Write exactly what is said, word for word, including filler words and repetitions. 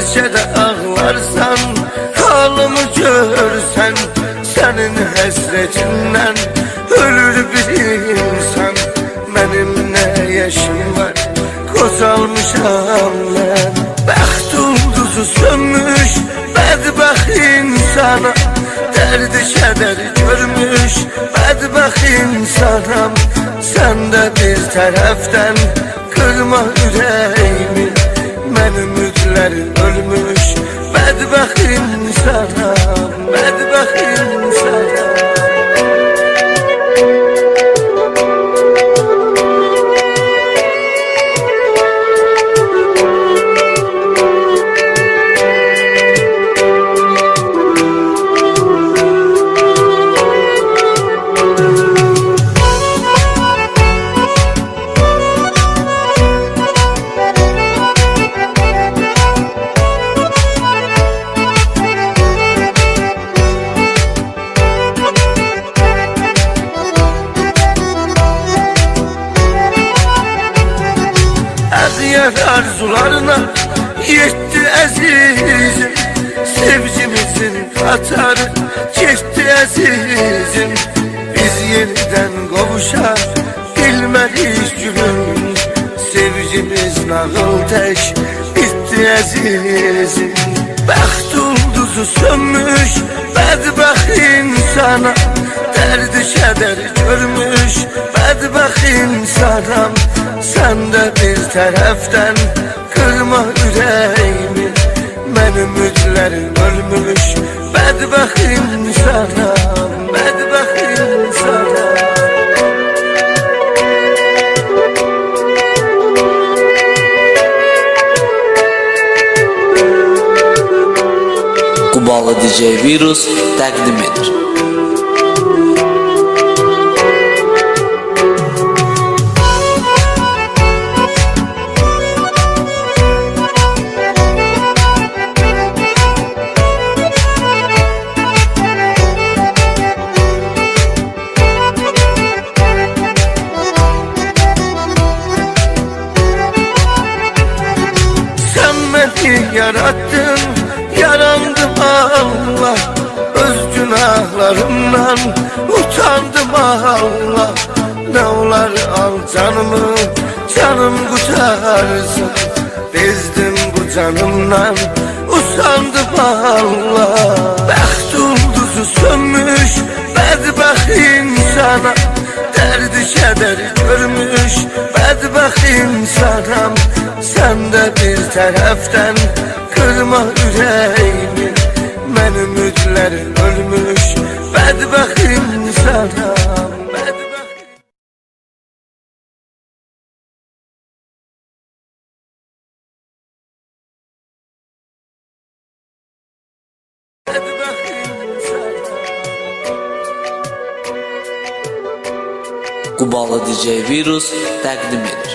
bəlkə də ağlarsan, halımı görsən, sənin həsrətindən ölür bir insan. Mənim nə yaşım var, qocalmışam mən. Bəxt ulduzu sönmüş bədbəxt insana, dərdi kədər görmüş bədbəxt insanam. Sən də bir tərəfdən qırma ürəyimi, mən ümidlərim ölmüş bədbəxt insanam, bədbəxt insanam. Arzularına yetti əzizim, sevgimizin qatarı getdi əzizim. Biz yenidən qovuşar bilmədik gülüm, sevgimiz nağıl tək bitdi əzizim. Bəxt ulduzu sönmüş bədbəxt insana, dərdi kədər görmüş bədbəxt insanam. Sən də bir tərəfdən qırma ürəyimi, mən ümidlərim ölmüş bədbəxt insanam, bədbəxt insanam. Qubalı D J Virus təqdim edir. Yarattın, yarandım Allah, öz günahlarımdan utandım Allah. Ne olar al canımı, canım kurtarsın, bezdim bu canımdan, usandım Allah. Bəxt ulduzu sönmüş bədbəxt insana, dərdi kədər görmüş bədbəxt insanam. Sən də bir tərəfdən qırma ürəyimi, mən ümidlərim ölmüş bədbəxt insanam, bədbəxt. Bədbəxt insanam. Qubalı D J Virus təqdim edir.